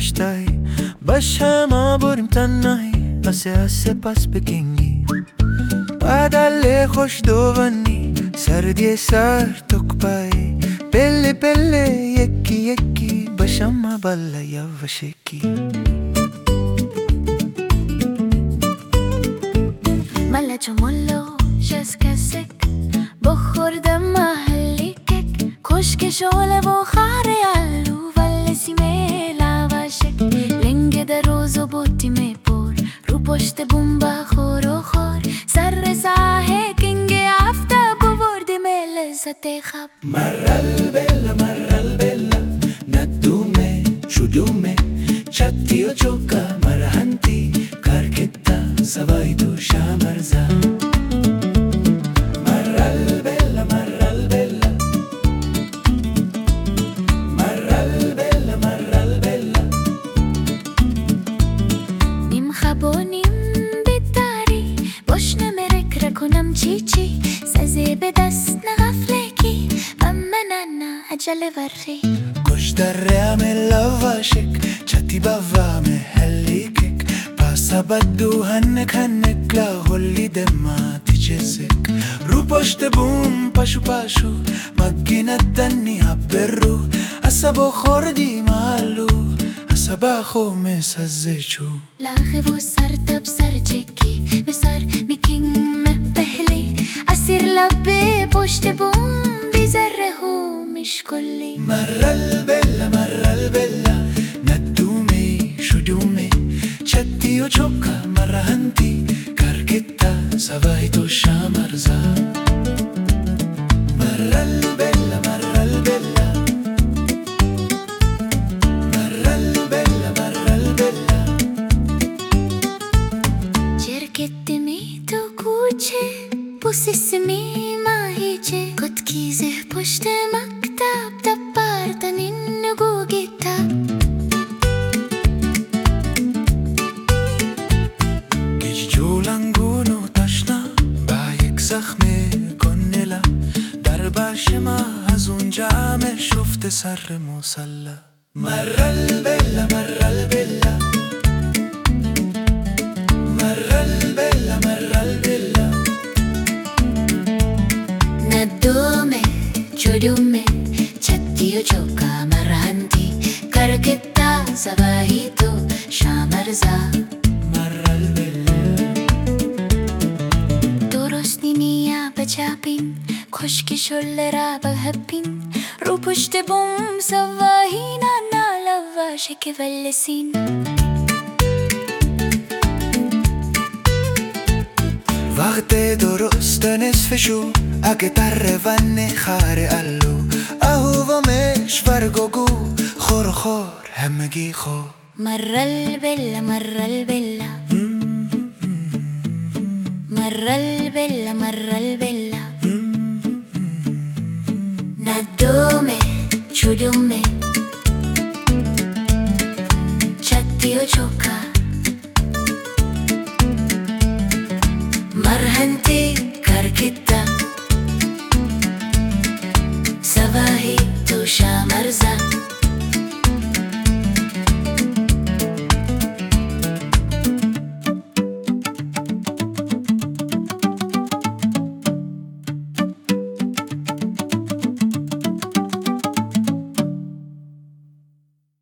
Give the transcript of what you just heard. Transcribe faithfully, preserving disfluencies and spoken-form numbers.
نشتهی باش ما بریم تنهایی اسه اسه پس بکنگی بعدل خوش دوانی سردی سر تک پایی پله پله یکی یکی باشم ما بالا یواشکی ملچ ملو شسکسک بخوردم محلی کک کشک شوله و خاره علو ولی سیمه لواشک لنگ در روز و بوتی می پر رو پشت بومبا خور و خور سر ساحه کنگ افته بورد ملزت خب مرل بلا مرل بلا ندومه شدومه چتی و چوکا مرهنتی کارکتا سوای تو شامرزا مرل بلا مرل بلا مرل بلا مرل بلا نیم خب و نیم بیداری باش نمرک رکنم چی چی سزه به دست نغفله کی و منانا عجله ورخی کش در ریم لواشک چتی باوام هلیکک پاسا بدو هنک هنک لا هلی دماتی چزک رو پشت بوم پاشو پاشو مگینت دنی هبرو عصبو خوردی مالو عصبا خو مسزه چو لاخه و سر تب سر چکی به سر میکنگ مبهلی اسیر لبه پشت بوم بیزره هو مشکلی مرل بلا مرل بلا ندومی شدومی چتی و چوکا مرهنتی کارکتا سوای تو شامرزا مرل بلا مرل بلا مرل بلا مرل بلا چرکت می تو کوچه پوسیسمی ماهیچه کتکیزه پشت مکتب دپارتنین نگو گیتا گیج جولنگونو تشنا با یک زخم کنلا در باش ما از اونجا همه شفت سر مسلا مرل بلا مرل بلا مرل بلا مرل بلا ندومه چودومه چتی و چوکا مرهنتی کرکتا سواهی تو شامرزا مرل بلا درست نیمیا بچپین کشک شله را بهپین رو پشت بوم سواهی نانا لواشک ولسین وقت درست نصف شو اگه در ون خار الو اهو و مشور گوگو خور خور همگی خو مرل بلا مرل بلا مرل بلا مرل بلا ندومه چودومه چتی و چوکا مرهنتی کارکتا